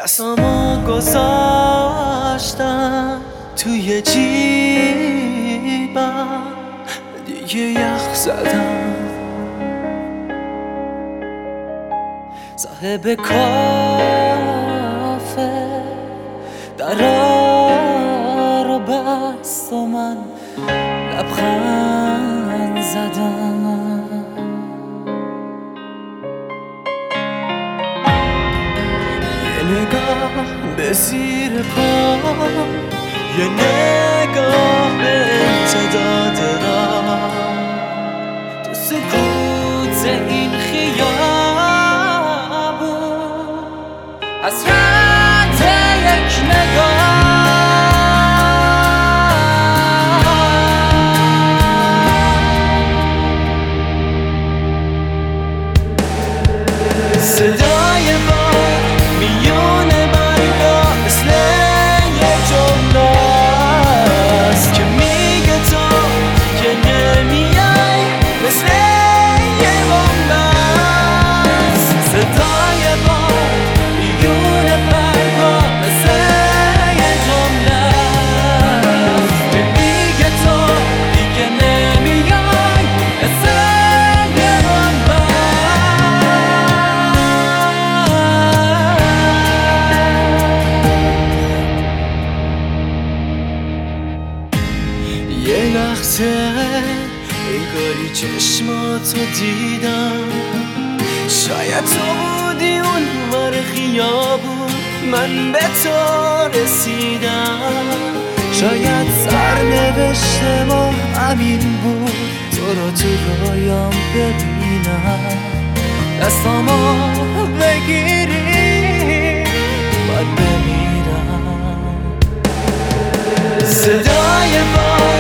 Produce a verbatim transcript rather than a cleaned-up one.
دستامو گذاشتم توی جیبم، دیگه یخ زدم. صاحب کافه درا رو بست و من لبخند زدم. یه نگاه به زیر پام، یه نگاه به امتداد راه، تو سکوت این خیابون، حسرت یک نگاه. صدای باد میون برگا مثل یه جمله است که میگه تو که نمیای، مثل یه بمب است. صدای باد میون برگا مثل یه جمله است که میگه تو دیگه نمیای، مثل یه بمب است. یه لحظه انگاری چشماتو دیدم، شاید تو بودی اون ور خیابون، من به تو رسیدم. شاید سرنوشت ما همین بود، تو رو تو رویام ببینم. دستامو بگیری من بمیرم. صدای باد